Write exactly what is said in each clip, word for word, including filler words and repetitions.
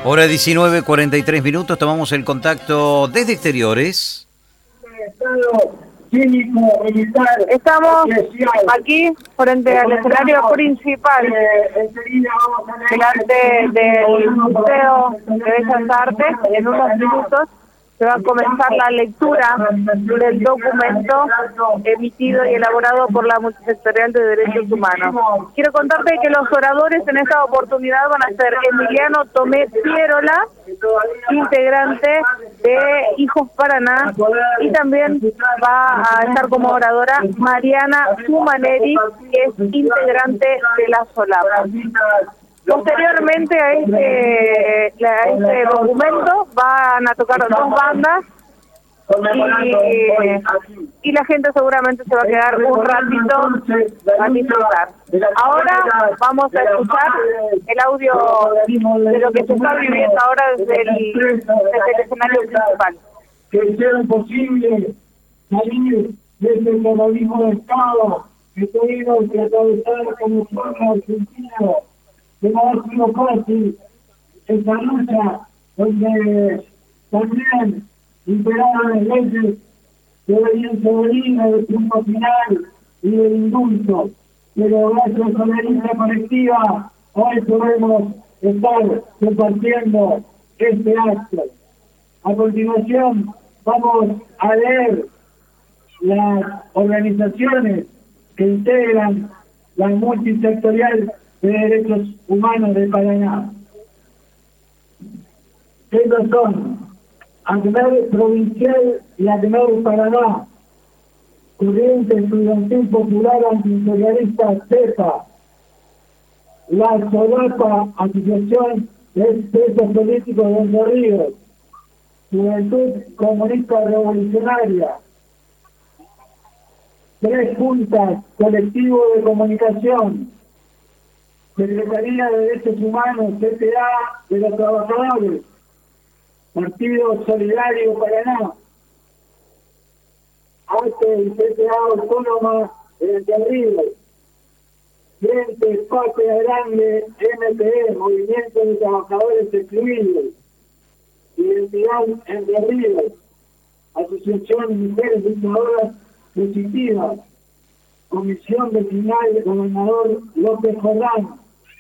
Hora diecinueve, cuarenta y tres minutos, tomamos el contacto desde exteriores. Estamos aquí frente al escenario principal, delante del Museo de Bellas Artes. En unos minutos se va a comenzar la lectura del documento emitido y elaborado por la Multisectorial de Derechos Humanos. Quiero contarte que los oradores en esta oportunidad van a ser Emiliano Tomé Pierola, integrante de Hijos Paraná, y también va a estar como oradora Mariana Fumaneri, que es integrante de la SOLAP. Posteriormente a este, a este documento van a tocar dos bandas y, y la gente seguramente se va a quedar un ratito a disfrutar. Ahora vamos a escuchar el audio de lo que se está viviendo ahora desde el, desde el escenario principal. Que hicieron posible salir de ese terrorismo de Estado que tuvimos que atravesar como pueblo argentino. Que no ha sido fácil esta lucha donde también imperaban las leyes de obediencia divina, del triunfo final y del indulto. Pero gracias a la lucha colectiva hoy podemos estar compartiendo este acto. A continuación vamos a leer las organizaciones que integran la Multisectorial de Derechos Humanos de Paraná. Estos son ACNUR Provincial y ACNUR Paraná, Corriente Estudiantil Popular Antiimperialista CEPA, la SOLAPA, Asociación de Presos Políticos de Entre Ríos, Juventud Comunista Revolucionaria, tres juntas, Colectivo de Comunicación, Secretaría de Derechos Humanos, C T A de los Trabajadores, Partido Solidario Paraná, A T E y C T A Autónoma de Entre Ríos, Frente Patria Grande, M T E, Movimiento de Trabajadores Excluidos, Identidad Entre Ríos, Asociación de Mujeres Luchadoras Positivas, Comisión Vecinal del Gobernador López Jordán,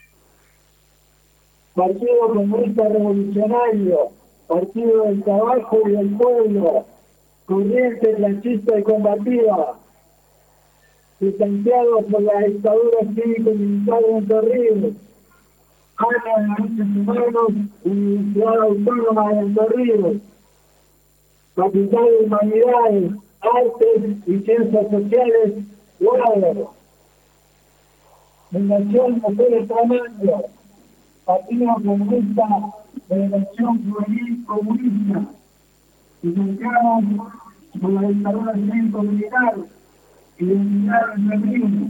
Partido Comunista Revolucionario, Partido del Trabajo y del Pueblo, Corriente Clasista y Combativa, licenciados por la dictadura cívico-militar de Entre Ríos, Área de Derechos Humanos, Universidad Autónoma de Entre Ríos, Facultad de Humanidades, Artes y Ciencias Sociales, Guadalajara, Fundación Mujeres Tramando, Partido Comunista de Elección Juvenil Comunista, licenciados por la dictadura cívico-militar y Identidad del Río.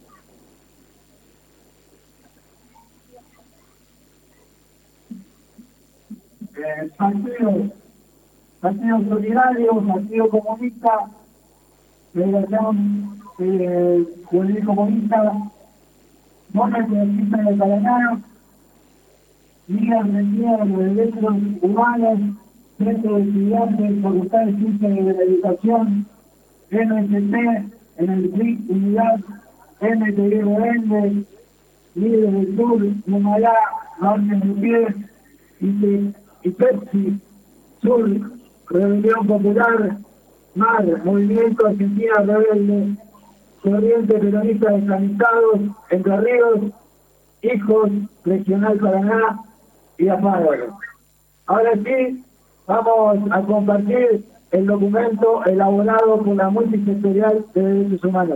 Eh, partidos, Partido Solidario, Partido Comunista, Federación eh, Juvenil Comunista, Montes Progresista de Paraná, Liga Argentina de los Derechos Humanos, Centro de Estudiantes, Facultad de Ciencias de la Educación, M S T, en el P R I C Unidad, M T I Rebelde, Líderes del Sur, Humalá, Margen de Pie, y Pepsi, Sur, Rebelión Popular, M A R, Movimiento Argentina Rebelde, Corriente Peronista Descamisados, Entre Ríos, Hijos, Regional Paraná y Apágalo. Ahora sí, vamos a compartir el documento elaborado por la Multisectorial de Derechos Humanos.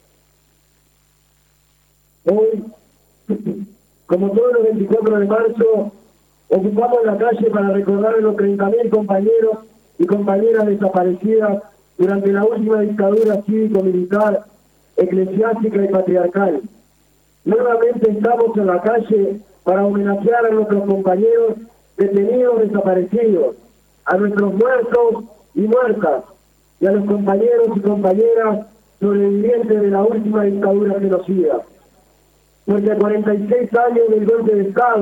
Hoy, como todos los veinticuatro de marzo, ocupamos la calle para recordar a los treinta mil compañeros y compañeras desaparecidas durante la última dictadura cívico-militar, eclesiástica y patriarcal. Nuevamente estamos en la calle para homenajear a nuestros compañeros detenidos desaparecidos, a nuestros muertos y muertas, y a los compañeros y compañeras sobrevivientes de la última dictadura genocida. Porque a cuarenta y seis años del golpe de Estado,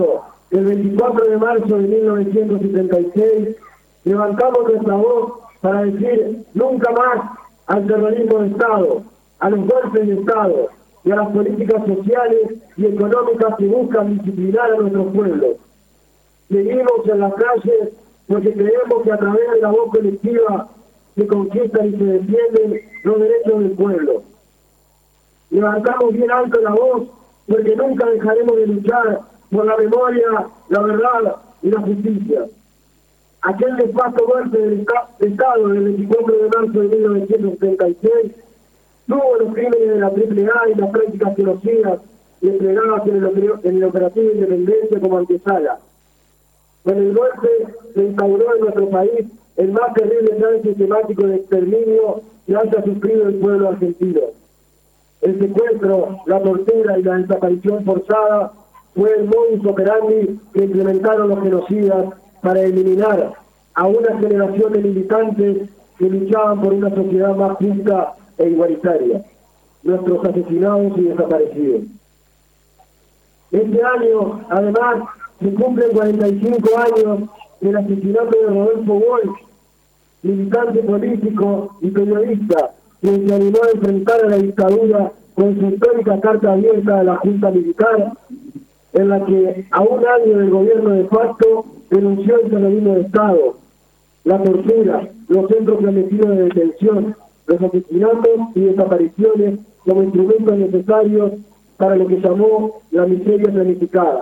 el veinticuatro de marzo de mil novecientos setenta y seis, levantamos nuestra voz para decir nunca más al terrorismo de Estado, a los golpes de Estado y a las políticas sociales y económicas que buscan disciplinar a nuestros pueblos. Seguimos en las calles porque creemos que a través de la voz colectiva se conquistan y se defienden los derechos del pueblo. Levantamos bien alto la voz porque nunca dejaremos de luchar por la memoria, la verdad y la justicia. Aquel nefasto golpe del Estado del veinticuatro de marzo de mil novecientos setenta y seis tuvo los crímenes de la triple A y las prácticas genocidas entregadas en el, en el operativo Independencia como antesala. Con el golpe se instauró en nuestro país el más terrible plan sistemático de exterminio que haya sufrido el pueblo argentino. El secuestro, la tortura y la desaparición forzada fue el modus operandi que implementaron los genocidas para eliminar a una generación de militantes que luchaban por una sociedad más justa e igualitaria, nuestros asesinados y desaparecidos. Este año, además, se cumplen cuarenta y cinco años del asesinato de Rodolfo Walsh, militante político y periodista, quien se animó a enfrentar a la dictadura con su histórica carta abierta a la Junta Militar, en la que a un año del gobierno de facto denunció el terrorismo de Estado, la tortura, los centros clandestinos de detención, los asesinatos y desapariciones como instrumentos necesarios para lo que llamó la miseria planificada.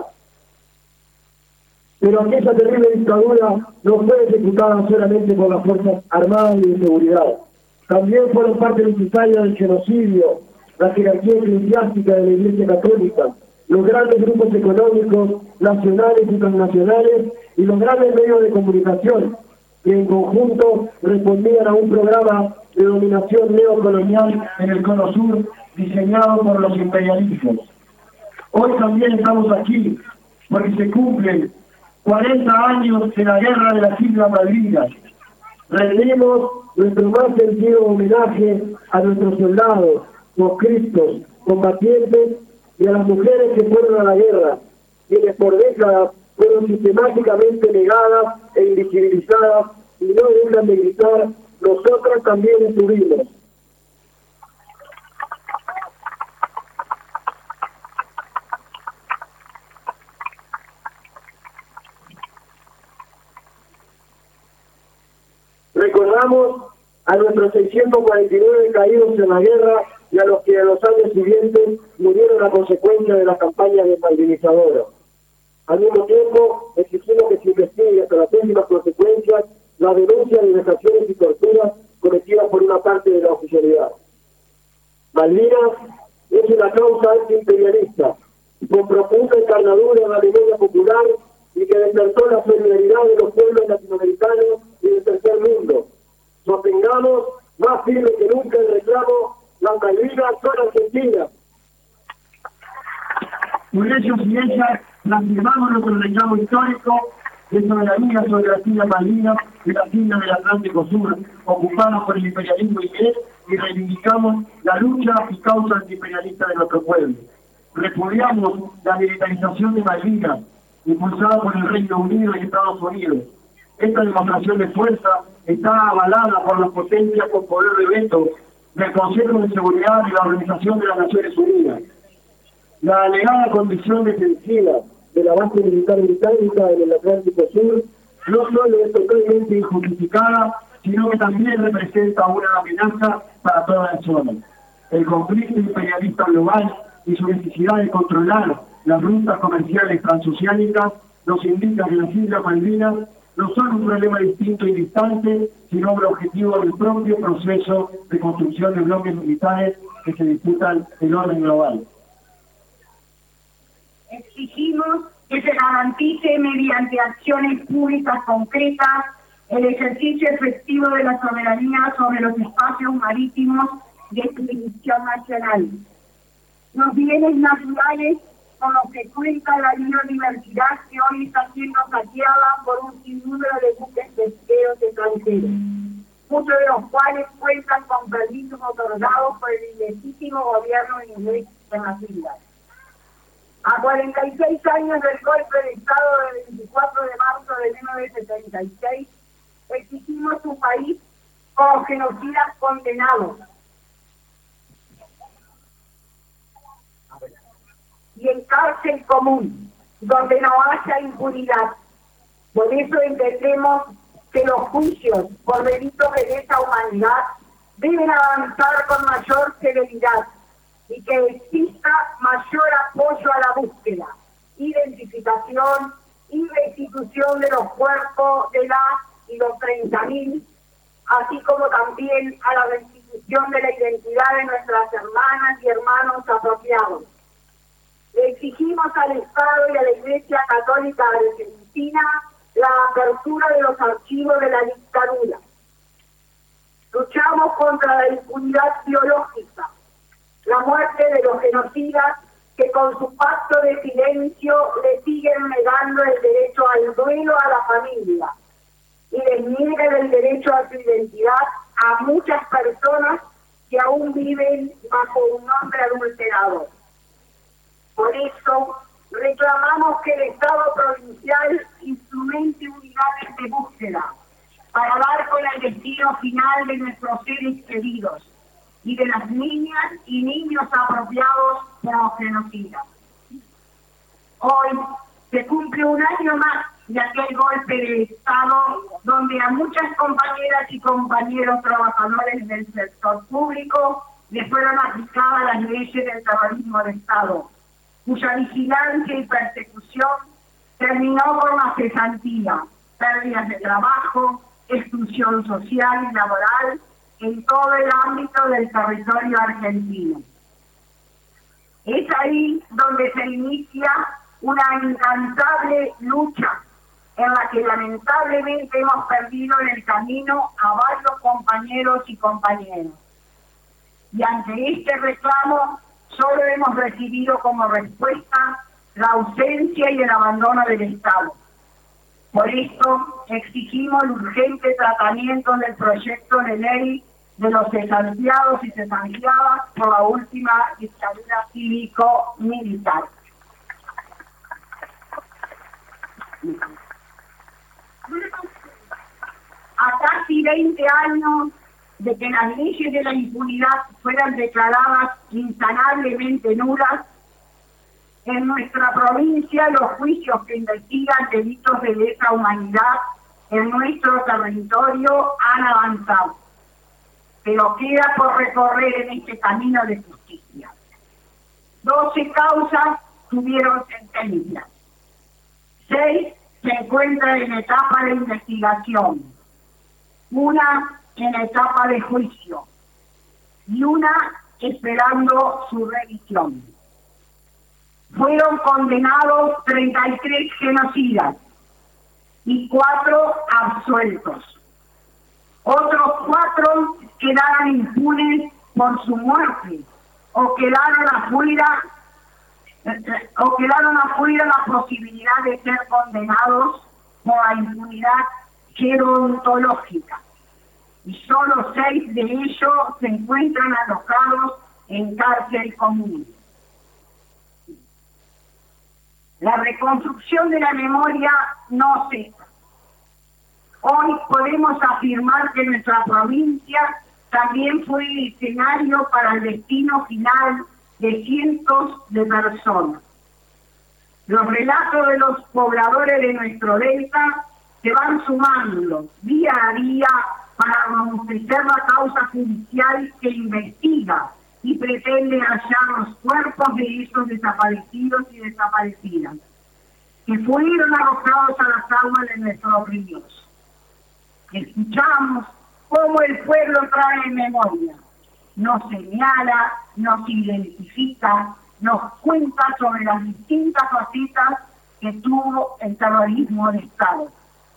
Pero aquella terrible dictadura no fue ejecutada solamente por las Fuerzas Armadas y de Seguridad. También fueron parte necesaria del genocidio, la jerarquía eclesiástica de la Iglesia Católica, los grandes grupos económicos, nacionales y transnacionales, y los grandes medios de comunicación, que en conjunto respondían a un programa de dominación neocolonial en el Cono Sur, diseñado por los imperialistas. Hoy también estamos aquí, porque se cumplen cuarenta años de la Guerra de las Islas Malvinas. Rendimos nuestro más sentido homenaje a nuestros soldados, conscriptos, combatientes y a las mujeres que fueron a la guerra, quienes por décadas fueron sistemáticamente negadas e invisibilizadas, y no dejan de gritar, nosotros también estuvimos. Recordamos a nuestros seiscientos cuarenta y nueve caídos en la guerra y a los que en los años siguientes murieron a consecuencia de las campañas desmalvinizadoras. Al mismo tiempo, exigimos que se investigue hasta las últimas consecuencias las denuncias de vejaciones y torturas cometidas por una parte de la oficialidad. Malvinas es una causa antiimperialista, con profunda encarnadura en la memoria popular y que despertó la solidaridad de los pueblos latinoamericanos y del tercer mundo. Sostengamos más firme que nunca el reclamo: las Malvinas son argentinas. Por ellos y ellas, reafirmamos con el reclamo histórico de soberanía sobre las Islas Malvinas y las islas del Atlántico Sur, ocupadas por el imperialismo inglés, y reivindicamos la lucha y causa antiimperialista de nuestro pueblo. Repudiamos la militarización de Malvinas, impulsada por el Reino Unido y Estados Unidos. Esta demostración de fuerza está avalada por las potencias con poder de veto del Consejo de Seguridad y la Organización de las Naciones Unidas. La alegada condición defensiva de la base militar británica en el Atlántico Sur no solo es totalmente injustificada, sino que también representa una amenaza para toda la zona. El conflicto imperialista global y su necesidad de controlar las rutas comerciales transoceánicas nos indica que las Islas Malvinas no son un problema distinto y distante, sino un objetivo del propio proceso de construcción de bloques militares que se disputan el orden global. Exigimos que se garantice mediante acciones públicas concretas el ejercicio efectivo de la soberanía sobre los espacios marítimos de jurisdicción nacional. Los bienes naturales con los que cuenta la biodiversidad que hoy está siendo saqueada por un sinnúmero de buques pesqueros extranjeros, muchos de los cuales cuentan con permisos otorgados por el ilegítimo gobierno inglés en las islas. A cuarenta y seis años del golpe de Estado del veinticuatro de marzo de mil novecientos setenta y seis, exigimos un país con genocidas condenados. Y en cárcel común, donde no haya impunidad. Por eso entendemos que los juicios por delitos de lesa humanidad deben avanzar con mayor celeridad y que exista mayor apoyo a la búsqueda, identificación y restitución de los cuerpos de las y los treinta mil, así como también a la restitución de la identidad de nuestras hermanas y hermanos apropiados. Le exigimos al Estado y a la Iglesia Católica Argentina la apertura de los archivos de la dictadura. Luchamos contra la impunidad biológica, la muerte de los genocidas que con su pacto de silencio le siguen negando el derecho al duelo a la familia y les niegan el derecho a su identidad a muchas personas que aún viven bajo un nombre adulterado. Por eso reclamamos que el Estado provincial instrumente unidades de búsqueda para dar con el destino final de nuestros seres queridos y de las niñas y niños apropiados por los genocidas. Hoy se cumple un año más de aquel golpe de Estado donde a muchas compañeras y compañeros trabajadores del sector público les fueron aplicadas las leyes del terrorismo de Estado, cuya vigilancia y persecución terminó con la cesantía, pérdidas de trabajo, exclusión social y laboral en todo el ámbito del territorio argentino. Es ahí donde se inicia una incansable lucha en la que lamentablemente hemos perdido en el camino a varios compañeros y compañeras. Y ante este reclamo solo hemos recibido como respuesta la ausencia y el abandono del Estado. Por esto exigimos el urgente tratamiento del proyecto de ley de los cesanteados y cesanteadas por la última dictadura cívico-militar. A casi veinte años de que las leyes de la impunidad fueran declaradas insanablemente nulas, en nuestra provincia los juicios que investigan delitos de lesa humanidad en nuestro territorio han avanzado, pero queda por recorrer en este camino de justicia. doce causas tuvieron sentencia, seis se encuentran en etapa de investigación, una en etapa de juicio y una esperando su revisión. Fueron condenados treinta y tres genocidas y cuatro absueltos. Otros cuatro quedaron impunes por su muerte o quedaron afuera o quedaron afuera la posibilidad de ser condenados por la impunidad gerontológica. Y solo seis de ellos se encuentran alojados en cárcel común. La reconstrucción de la memoria no cesa. Hoy podemos afirmar que nuestra provincia también fue el escenario para el destino final de cientos de personas. Los relatos de los pobladores de nuestro delta se van sumando día a día para robustecer la causa judicial que investiga y pretende hallar los cuerpos de esos desaparecidos y desaparecidas, que fueron arrojados a las aguas de nuestros ríos. Escuchamos cómo el pueblo trae memoria, nos señala, nos identifica, nos cuenta sobre las distintas facetas que tuvo el terrorismo de Estado.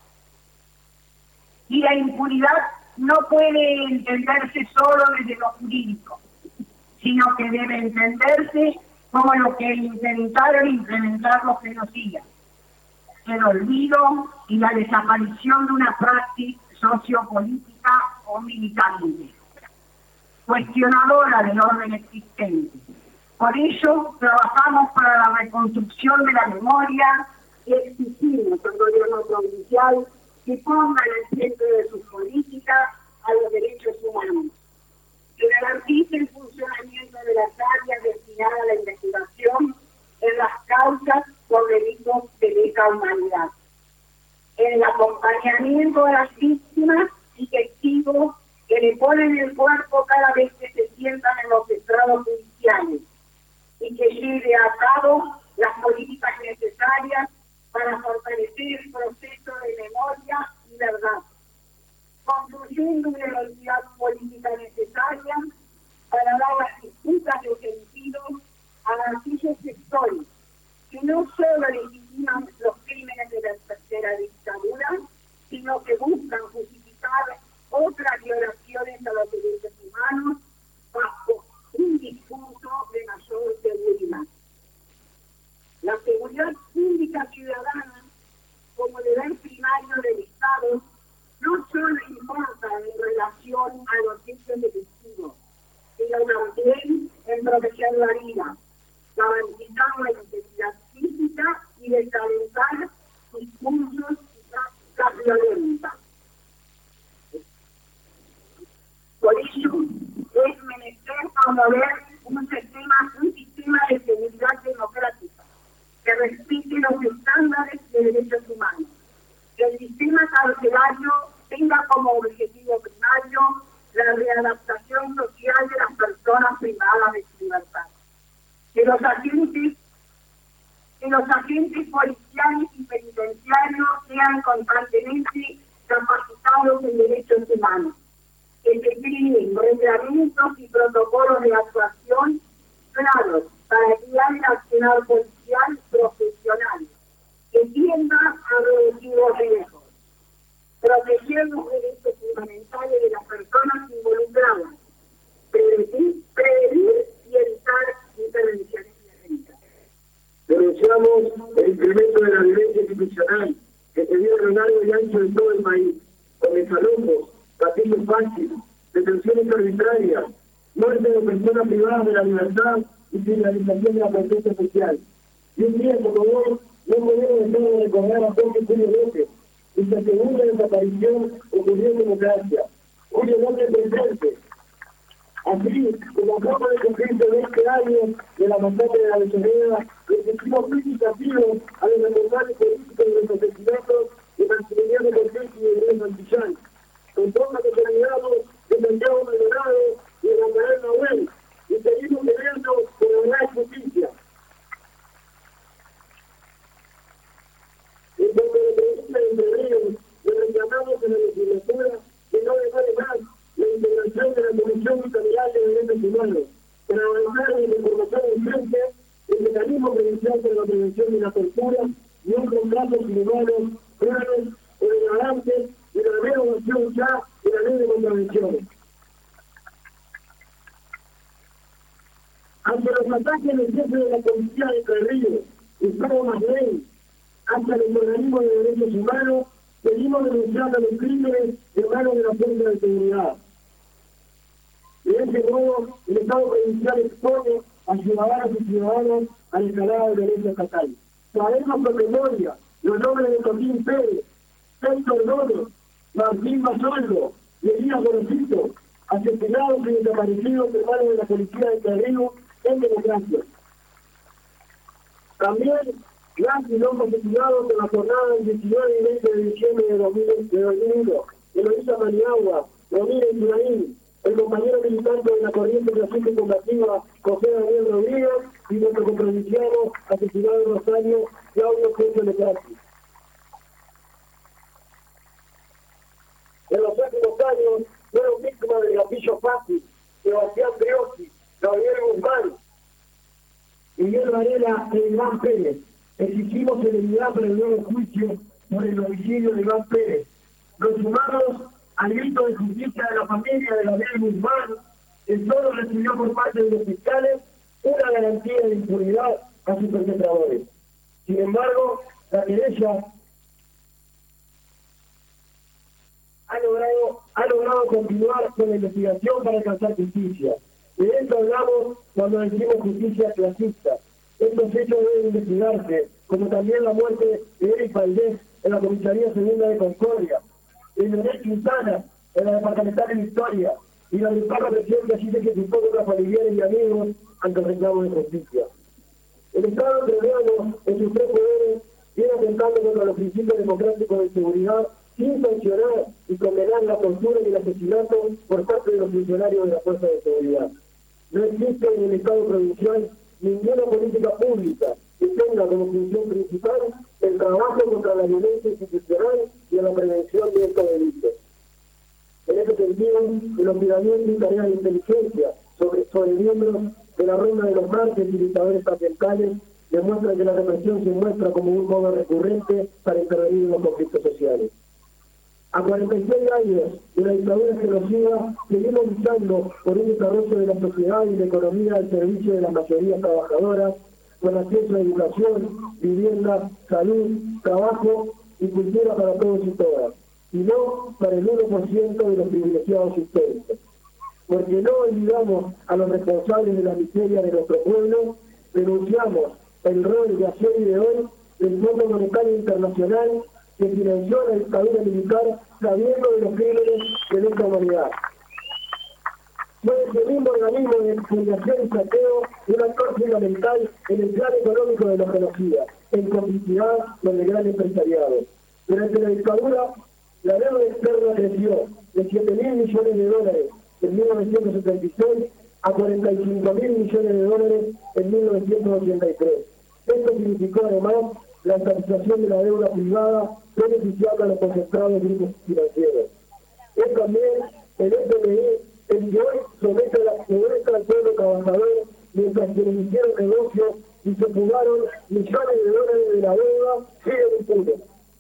Y la impunidad no puede entenderse solo desde lo jurídico, sino que debe entenderse como lo que intentaron implementar los genocidas, el olvido y la desaparición de una práctica sociopolítica o militante, cuestionadora del orden existente, Por ello, trabajamos para la reconstrucción de la memoria y exigimos al gobierno provincial que ponga en el centro de sus políticas a los derechos humanos, que garantice el funcionamiento de las áreas destinadas a la investigación en las causas por delitos de lesa humanidad, en el acompañamiento de las víctimas y testigos que le ponen el cuerpo cada vez que se sientan en los estrados judiciales, y que lleve a cabo las políticas necesarias para fortalecer el proceso de memoria y verdad, construyendo una realidad política necesaria para dar las disputas de sentido a aquellos sectores que no solo legitiman los crímenes de la, de la dictadura, sino que buscan justificar otras violaciones a los derechos humanos bajo un discurso de mayor seguridad. La seguridad pública ciudadana, como deber primario del Estado, no solo importa en relación a los hechos delictivos, sino también en proteger la vida, garantizar la integridad física y desalentar discursos y prácticas violentas. Por ello, es menester promover un sistema, un sistema de seguridad democrática que respete los estándares de derechos humanos, que el sistema carcelario tenga como objetivo primario la readaptación social de las personas privadas de su libertad, que los agentes, que los agentes policiales y penitenciarios sean constantemente capacitados en derechos humanos, que se creen reglamentos y protocolos de actuación claros para guiar el accionar policial profesional, que tienda a reducir los riesgos, proteger los derechos fundamentales de las personas involucradas, prevenir, prevenir y evitar intervenciones violentas. Denunciamos el incremento de la violencia institucional que se dio a lo largo y ancho de todo el país, con desalojos, gatillos fáciles, detenciones arbitrarias, muerte de personas privadas de la libertad y criminalización de la protesta social. Y un día como hoy, no podemos dejar de recordar a Jorge Julio López, y su segunda desaparición ocurrió en democracia. Julio López presente. Así, como acaba de cumplirse veinte años de la masacre de la Avellaneda, resistimos significativos a los responsables políticos de los asesinatos de Maximiliano Cortés y de Luis Santillán, con forma de terminados de Santiago Maldonado y de Rafael Nahuel, y seguimos peleando por la verdad y justicia. En cuanto a la pregunta de Entre Ríos, le reclamamos en la legislatura que no demore más la integración de la Comisión Bicameral de Derechos Humanos para avanzar en la información urgente, el mecanismo provincial para la prevención de la tortura y otros casos inhumanos, graves o degradantes de la derogación ya de la ley de contravenciones. Ante los ataques del jefe de la policía de Entre Ríos, Gustavo Masley, hacia los organismos de derechos humanos, seguimos denunciando los crímenes de manos de la fuerza de seguridad. De ese modo, el Estado provincial expone a ciudadanos y ciudadanos a la escalada de violencia estatal. Sabemos con memoria los nombres de Joaquín Pérez, Héctor Gómez, Martín Basoldo y Elías Gorosito, asesinados y desaparecidos en manos de la policía de Terreno en democracia. También las y los asesinados en la jornada del diecinueve y veinte de diciembre de dos mil uno, Eloísa Maniagua, Romina Ibrahim, el compañero militante de la corriente clasista combativa José Daniel Rodríguez y nuestro comprovinciano asesinado en Rosario, Claudio Fuentes de Plati. En los últimos años fueron víctimas del gatillo fácil, Sebastián Brioschi, Gabriel Guzmán, Miguel Varela e Iván Pérez. Exigimos celeridad para el nuevo juicio por el homicidio de Iván Pérez. Nos sumamos al grito de justicia de la familia de Gabriel Guzmán, que solo recibió por parte de los fiscales una garantía de impunidad a sus perpetradores. Sin embargo, la querella ha logrado, ha logrado continuar con la investigación para alcanzar justicia. De eso hablamos cuando decimos justicia clasista. Estos hechos deben investigarse, como también la muerte de Eric Valdés en la comisaría segunda de Concordia, de Leonel Quintana en la departamental de Victoria, y la del Papa Presidente así se ejecutó contra familiares y amigos ante el reclamo de justicia. El Estado peruano, en sus tres poderes, viene atentando contra los principios democráticos de seguridad sin sancionar y condenar la tortura y el asesinato por parte de los funcionarios de la fuerza de seguridad. No existe en el Estado provincial ninguna política pública que tenga como función principal el trabajo contra la violencia institucional y en la prevención de estos delitos. En ese sentido, el hostigamiento y tareas de inteligencia sobre, sobre miembros de la ronda de los mártires y dictadores ambientales demuestran que la represión se muestra como un modo recurrente para intervenir en los conflictos sociales. A cuarenta y seis años de la dictadura genocida, seguimos luchando por un desarrollo de la sociedad y la economía al servicio de las mayorías trabajadoras, con acceso a educación, vivienda, salud, trabajo y cultura para todos y todas, y no para el uno por ciento de los privilegiados históricos. Porque no olvidamos a los responsables de la miseria de nuestro pueblo, denunciamos el rol de ayer y de hoy del Fondo Monetario Internacional que financió la dictadura militar sabiendo de los crímenes de nuestra humanidad. Fue ese mismo organismo de fundación y saqueo un actor fundamental en el plan económico de los genocidas, en complicidad con el gran empresariado. Durante la dictadura, la deuda externa creció de siete mil millones de dólares en mil novecientos setenta y seis a cuarenta y cinco mil millones de dólares en mil novecientos ochenta y tres. Esto significó además la estabilización de la deuda privada beneficiando a los concentrados grupos financieros. Es también el F M I el que hoy somete a la pobreza al pueblo trabajador mientras quienes hicieron negocios y se fugaron millones de dólares de la deuda siguen impunes.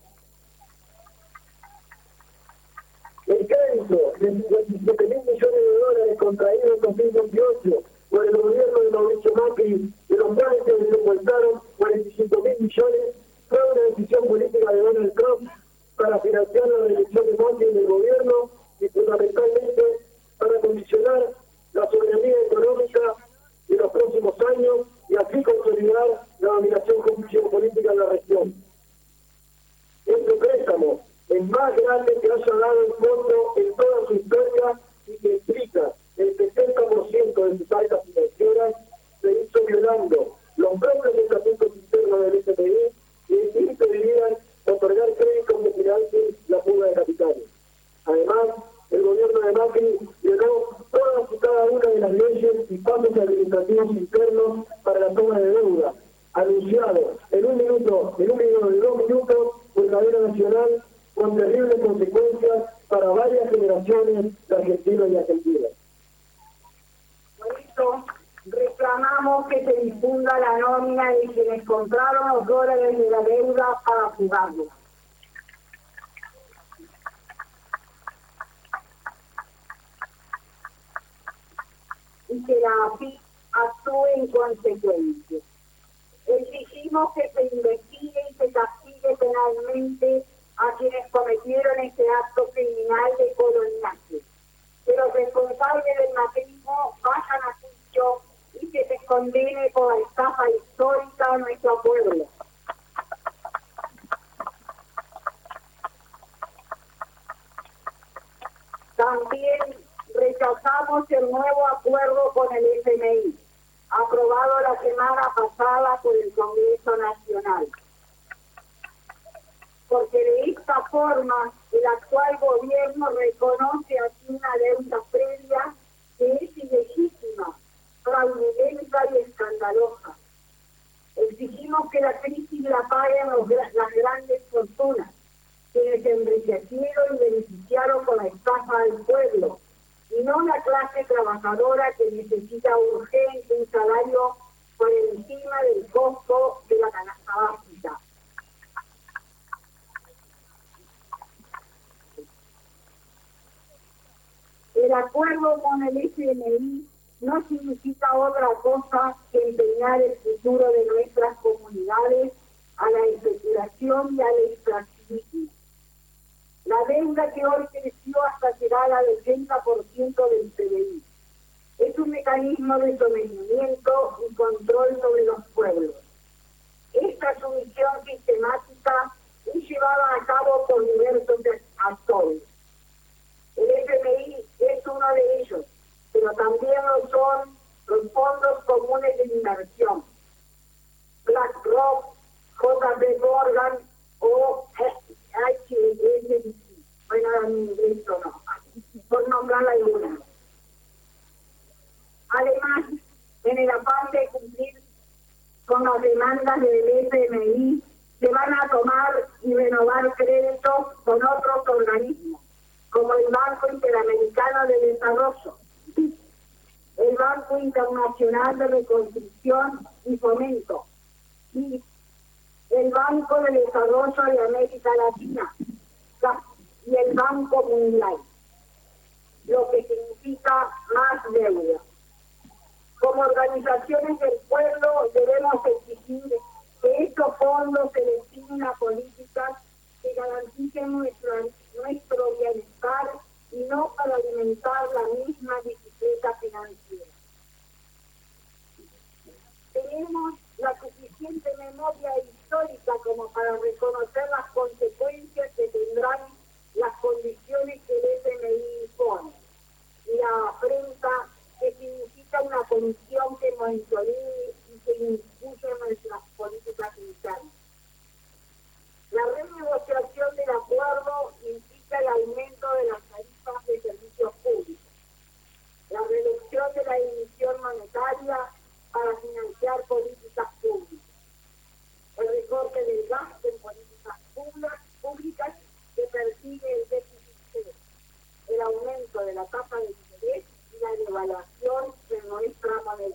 El crédito de diecisiete mil millones de dólares contraído en dos mil veintiocho por el gobierno de Mauricio Macri, de los cuales se desembolsaron cuarenta y cinco mil millones, fue una decisión política de Donald Trump para financiar la reelección de Macri en el gobierno y fundamentalmente para condicionar la soberanía económica de los próximos años y así consolidar la dominación política en la región. Este préstamo, el más grande que haya dado el fondo en toda su historia y que implica el sesenta por ciento de sus altas financieras, se hizo violando los propios estatutos internos del F M I y impedirían otorgar créditos que financien la fuga de capitales. Además, el gobierno de Macri violó todas y cada una de las leyes y pasos administrativos internos para la toma de deuda, anunciado en un minuto, en un video de dos minutos por cadena nacional, con terribles consecuencias para varias generaciones de argentinos y argentinas. Por eso reclamamos que se difunda la nómina de quienes compraron los dólares de la deuda para fugarlos. Y que la A F I actúe en consecuencia. Exigimos que se investigue y se castigue penalmente a quienes cometieron este acto criminal de coloniaje. Que los responsables del macrismo vayan a juicio y que se condene por la estafa histórica a nuestro pueblo. También rechazamos el nuevo acuerdo con el F M I, aprobado la semana pasada por el Congreso Nacional. Porque de esta forma el actual gobierno reconoce así una deuda previa que es ilegítima, fraudulenta y escandalosa. Exigimos que la crisis la paguen los, las grandes fortunas, quienes se enriquecieron y beneficiaron con la estafa del pueblo, y no la clase trabajadora que necesita urgente un salario por encima del costo de la canasta básica. El acuerdo con el F M I no significa otra cosa que empeñar el futuro de nuestras comunidades a la especulación y al extractivismo. La deuda que hoy creció hasta llegar al ochenta por ciento del P D I es un mecanismo de sometimiento y control sobre los pueblos. Esta sumisión sistemática es llevada a cabo por diversos actores. El F M I es uno de ellos, pero también lo son los fondos comunes de inversión, BlackRock, J P Morgan o H S B C. Bueno, esto no, por nombrar alguna. Además, en el afán de cumplir con las demandas del F M I, se van a tomar y renovar créditos con otros organismos, como el Banco Interamericano de Desarrollo, el Banco Internacional de Reconstrucción y Fomento, y el Banco de Desarrollo de América Latina, y el Banco Mundial, lo que significa más deuda. Como organizaciones del pueblo debemos exigir que estos fondos se destinen a políticas que garanticen nuestro, nuestro bienestar y no para alimentar la misma bicicleta financiera. Tenemos la suficiente memoria histórica como para reconocer las consecuencias que tendrán las condiciones que el F M I impone y la afrenta que significa una comisión que monitoree y que impulse nuestras políticas internas. La renegociación del acuerdo implica el aumento de las tarifas de servicios públicos, la reducción de la emisión monetaria para financiar políticas públicas, el recorte del gasto en políticas públicas que persigue el déficit cero, el aumento de la tasa de interés y la devaluación de nuestra moneda.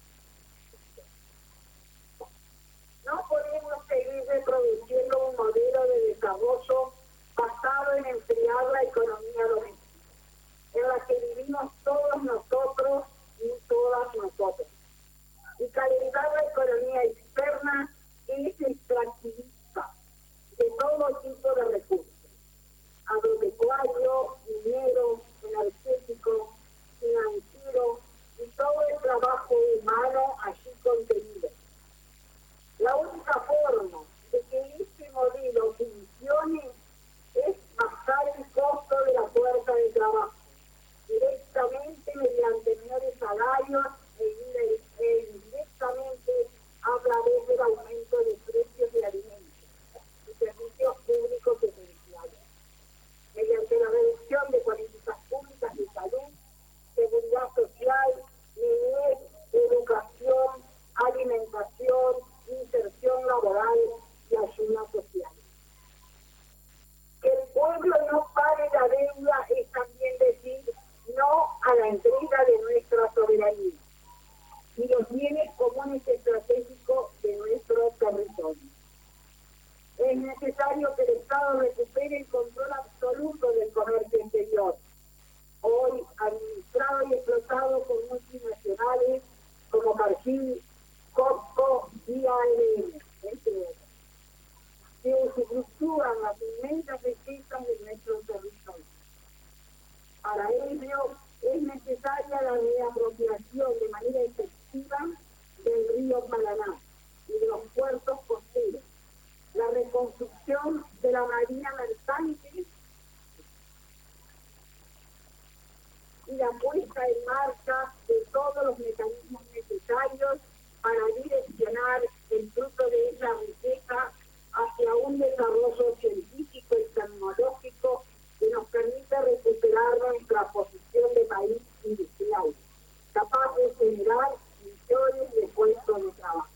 No podemos seguir reproduciendo un modelo de desarrollo basado en enfriar la economía doméstica, en la que vivimos todos nosotros y todas nosotras, y calentar la economía externa que es extractivista de todo tipo de recursos, agropecuario, minero, energético, financiero y todo el trabajo humano allí contenido. La única forma de que este modelo funcione es bajar el costo de la fuerza de trabajo, directamente mediante menores salarios e indirectamente a través del aumento de precios de alimentos y servicios públicos esenciales, mediante la reducción de políticas públicas de salud, seguridad social, niñez, educación, alimentación, inserción laboral y ayuda social. Que el pueblo no pague la deuda es también decir no a la entrega de nuestra soberanía y los bienes comunes estratégicos de nuestro territorio. Es necesario que el Estado recupere el control absoluto del comercio exterior, hoy administrado y explotado por multinacionales como Cargill, Costco y A L M, entre otros, que usufructúan las inmensas riquezas de nuestro territorio. Para ello es necesaria la reapropiación de manera efectiva del río Paraná y de los puertos costeros, la reconstrucción de la marina mercante y la puesta en marcha de todos los mecanismos necesarios para direccionar el fruto de esa riqueza hacia un desarrollo científico y tecnológico que nos permita recuperar nuestra posición de país industrial, capaz de generar millones de puestos de trabajo.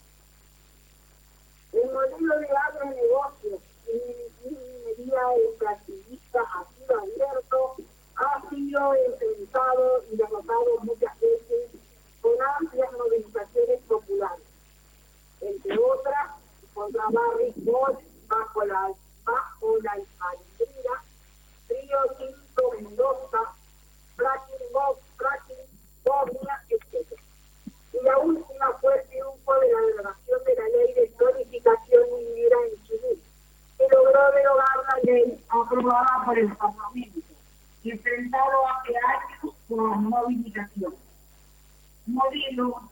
El modelo de agronegocios y minería extractivista a cielo abierto ha sido enfrentado y derrotado muchas veces con amplias movilizaciones populares, entre otras contra Barrick Gold bajo la bajo la alcaldía, Río Tinto Mendoza, Fracking Box, Fracking Bosnia, etcétera. Y la última fue el triunfo de la derogación de la ley de zonificación minera en Chile, que logró derogar la ley aprobada por el Parlamento y enfrentado hace años con las movilizaciones. modelo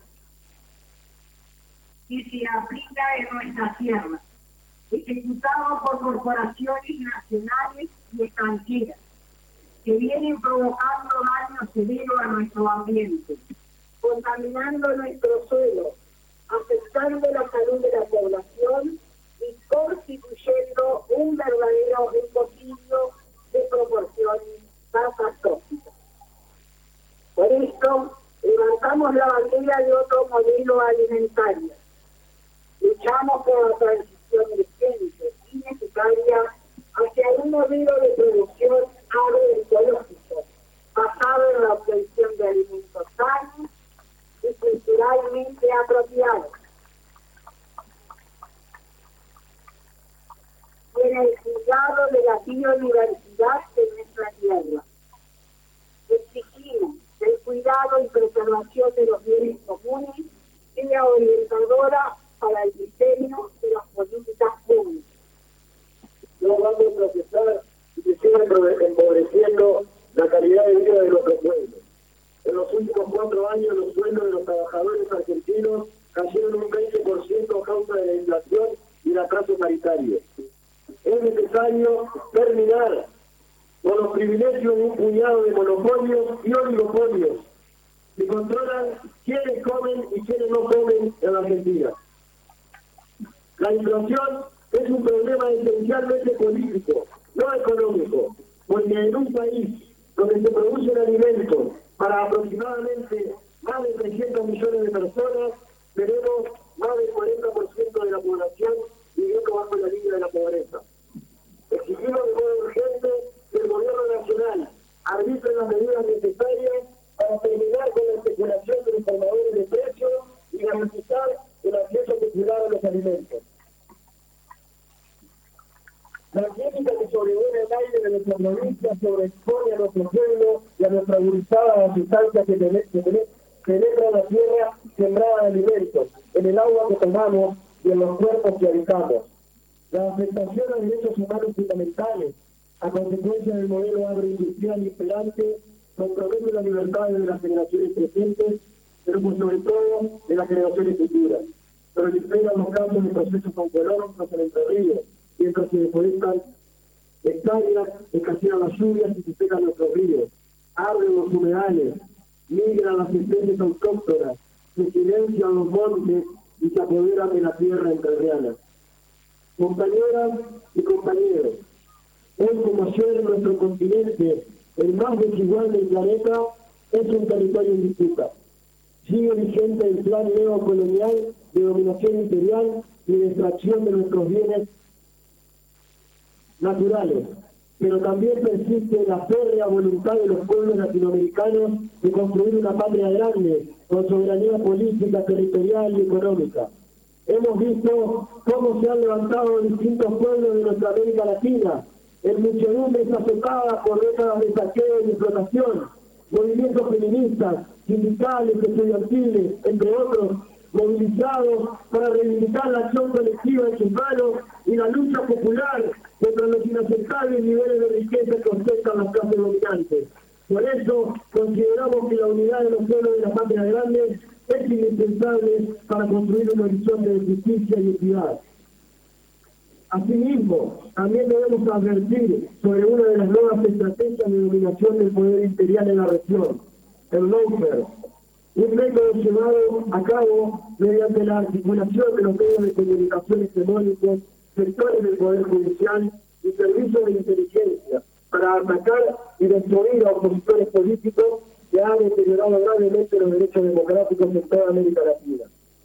que se aplica en nuestra tierra, ejecutado por corporaciones nacionales y extranjeras, que vienen provocando daño severo a nuestro ambiente, contaminando nuestro suelo, afectando la salud de la población y constituyendo un verdadero ecocidio de proporciones catastróficas. Por esto, levantamos la bandera de otro modelo alimentario. Luchamos por la transición urgente y necesaria hacia un modelo de producción agroecológico, basado en la obtención de alimentos sanos y culturalmente apropiados. En el cuidado de la biodiversidad de nuestra tierra. Exigimos el cuidado y preservación de los bienes comunes y la orientadora para el diseño de las políticas públicas. No vamos a procesar y que sigan empobreciendo la calidad de vida de nuestros pueblos. En los últimos cuatro años los sueldos de los trabajadores argentinos cayeron un veinte por ciento a causa de la inflación y el atraso sanitario. Es necesario terminar con los privilegios de un puñado de monopolios y oligopolios que controlan quiénes comen y quiénes no comen en la Argentina. La inflación es un problema esencialmente político, no económico, porque en un país donde se producen alimentos para aproximadamente más de trescientos millones de personas, tenemos más del cuarenta por ciento de la población viviendo bajo la línea de la pobreza. Exigimos de modo urgente que el gobierno nacional arbitre las medidas necesarias para terminar con la especulación de los formadores de precios y garantizar el acceso popular a los alimentos. La química que sobrevuela el aire de nuestra provincia sobreexpone a nuestro pueblo y a nuestra gurizada a sustancias que penetran la tierra sembrada de alimentos, en el agua que tomamos y en los cuerpos que habitamos. La afectación a derechos humanos fundamentales, a consecuencia del modelo agroindustrial imperante, compromete la libertad de las generaciones presentes, pero por sobre todo de las generaciones futuras. Proliferan los casos de procesos oncológicos en Entre Ríos, mientras se deforestan hectáreas, escasean las lluvias y se secan nuestros ríos, arden los humedales, migran las especies autóctonas, se silencian los montes y se apoderan de la tierra entrerriana. Compañeras y compañeros, hoy como ayer en nuestro continente, el más desigual del planeta, es un territorio en disputa. Sigue vigente el plan neocolonial de dominación imperial y de extracción de nuestros bienes naturales, pero también persiste la férrea voluntad de los pueblos latinoamericanos de construir una patria grande, con soberanía política, territorial y económica. Hemos visto cómo se han levantado distintos pueblos de nuestra América Latina, en muchedumbres azotadas por décadas de saqueo y explotación, movimientos feministas, sindicales, estudiantiles, entre otros, movilizados para reivindicar la acción colectiva en sus manos y la lucha popular contra los inaceptables niveles de riqueza que ostentan las clases dominantes. Por eso consideramos que la unidad de los pueblos de la patria grande es indispensable para construir un horizonte de justicia y equidad. Asimismo, también debemos advertir sobre una de las nuevas estrategias de dominación del poder imperial en la región, el lawfare, un método llevado a cabo mediante la articulación de los medios de comunicación hegemónicos, sectores del Poder Judicial y servicios de inteligencia, para atacar y destruir a opositores políticos que han deteriorado gravemente los derechos democráticos en toda América Latina.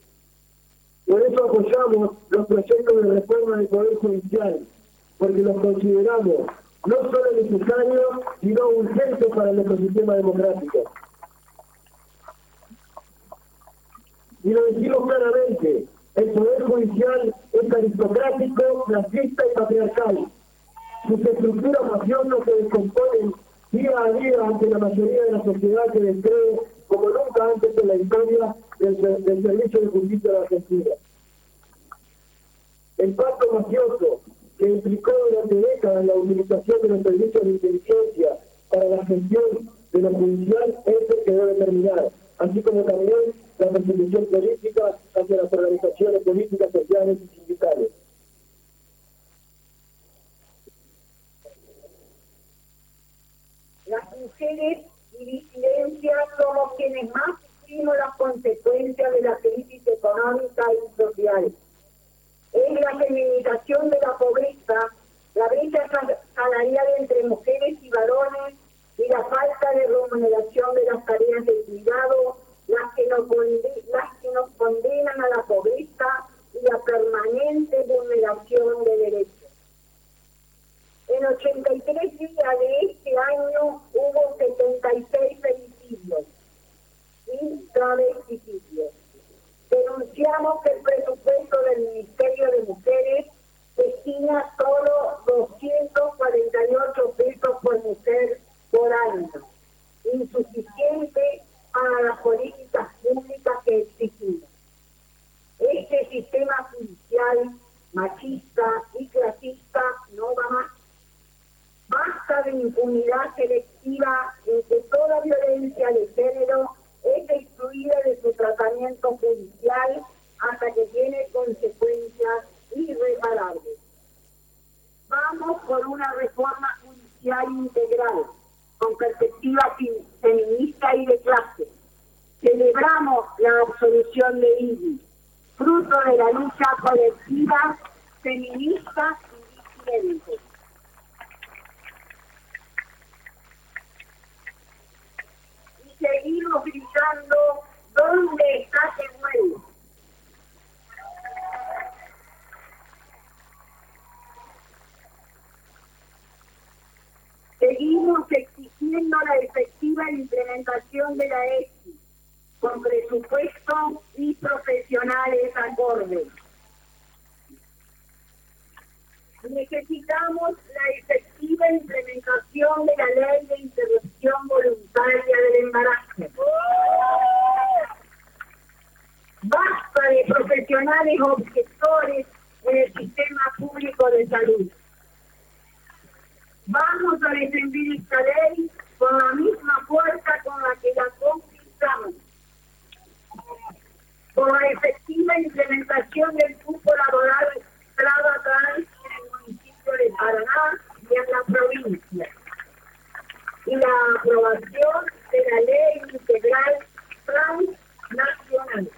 Por eso apoyamos los proyectos de reforma del Poder Judicial, porque los consideramos no solo necesarios, sino urgentes para el ecosistema democrático. Y lo decimos claramente, el Poder Judicial es aristocrático, clasista y patriarcal. Sus estructuras mafiosas se descomponen día a día ante la mayoría de la sociedad que descree como nunca antes en la historia del, del Servicio de Justicia de la Argentina. El pacto mafioso que implicó durante décadas la utilización de los servicios de inteligencia para la gestión de lo judicial es el que debe terminar. así como también la persecución política hacia las organizaciones políticas, sociales y sindicales. Las mujeres y disidencias somos quienes más sufrimos las consecuencias de la crisis económica y social. Es la feminización de la pobreza, la brecha salarial entre mujeres y varones y la falta de remuneración de las tareas de cuidado las que nos, las que nos condenan a la pobreza y la permanente vulneración de derechos. En ochenta y tres días de este año hubo setenta y seis femicidios y travesticidios. Denunciamos que el presupuesto del Ministerio de Mujeres destina solo doscientos cuarenta y ocho pesos por mujer por año, insuficiente para las políticas públicas que exigimos. Este sistema judicial machista y clasista no va más. Basta de impunidad selectiva en que toda violencia de género es excluida de su tratamiento judicial hasta que tiene consecuencias irreparables. Vamos por una reforma judicial integral, con perspectiva feminista y de clase. Celebramos la absolución de Ibi, fruto de la lucha colectiva, feminista y disidente. Y seguimos gritando, ¿dónde está Tehuel? Seguimos exigiendo la efectiva implementación de la E X I, con presupuesto y profesionales acordes. Necesitamos la efectiva implementación de la ley de interrupción voluntaria del embarazo. Basta de profesionales objetores en el sistema público de salud. Vamos a defender esta ley con la misma fuerza con la que la conquistamos. Con la efectiva implementación del cupo laboral traba trans en el municipio de Paraná y en la provincia. Y la aprobación de la ley integral transnacional.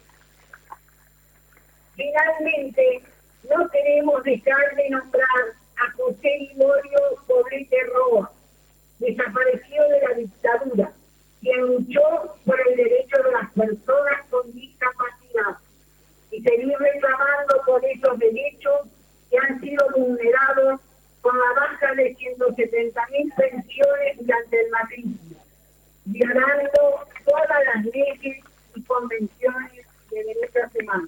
Finalmente, no queremos dejar de nombrar a José Liborio Poblete Roa, desapareció de la dictadura, quien luchó por el derecho de las personas con discapacidad y seguir reclamando por esos derechos que han sido vulnerados con la baja de ciento setenta mil pensiones durante el macrismo, violando todas las leyes y convenciones de derechos humanos.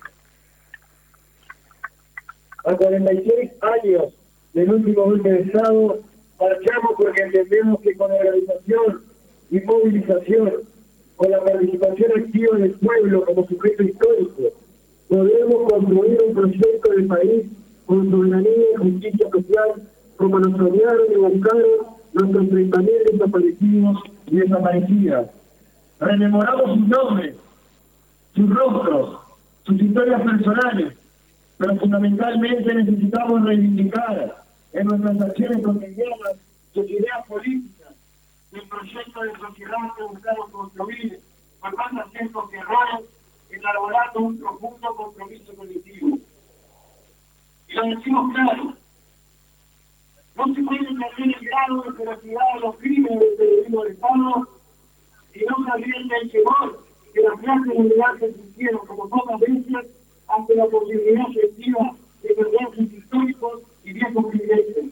A cuarenta y seis años del último golpe de Estado, marchamos porque entendemos que con la organización y movilización, con la participación activa del pueblo como sujeto histórico, podemos construir un proyecto de país con soberanía y justicia social, como nos soñaron y buscaron nuestros treinta mil desaparecidos y desaparecidas. Rememoramos sus nombres, sus rostros, sus historias personales, pero fundamentalmente necesitamos reivindicar en nuestras acciones cotidianas sus ideas políticas, el proyecto de sociedad que buscamos construir, por más acentos que errores, elaborando un profundo compromiso colectivo. Y lo decimos claro, no se puede perder el grado de ferocidad de los crímenes del terrorismo del Estado y no se advierte el temor que las clases mundiales se sintieron como pocas veces ante la posibilidad efectiva de perder sus históricos y viejos privilegios.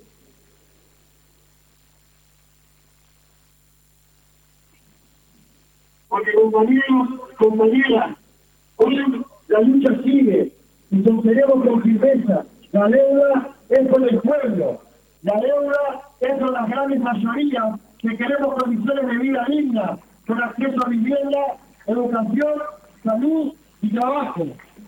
Porque compañeros, compañeras, hoy la lucha sigue y sostenemos con firmeza. La deuda es con el pueblo, la deuda es con las grandes mayorías que queremos condiciones de vida dignas, con acceso a vivienda, educación, salud y trabajo.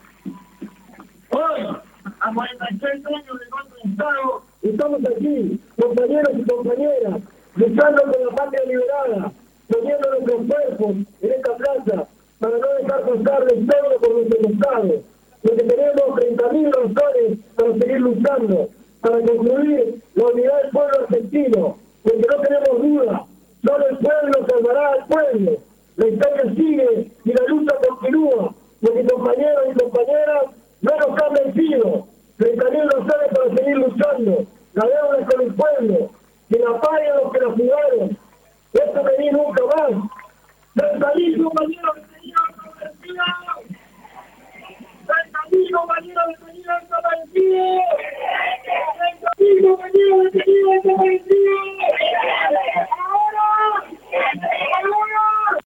Hoy, a cuarenta y seis años de golpe de Estado, estamos aquí, compañeros y compañeras, luchando por la patria liberada, poniendo nuestros cuerpos en esta plaza para no dejar pasar la historia por nuestro costado, porque tenemos treinta mil razones para seguir luchando, para concluir la unidad del pueblo argentino, porque no tenemos duda, solo el pueblo salvará al pueblo. La historia sigue y la lucha continúa, porque compañeros y compañeras no nos han vencido. treinta mil razones para seguir luchando. La deuda es con el pueblo, que la paguen los que la jugaron. Esto venía nunca más. treinta mil compañeros detenidos convertidos. treinta mil compañeros detenidos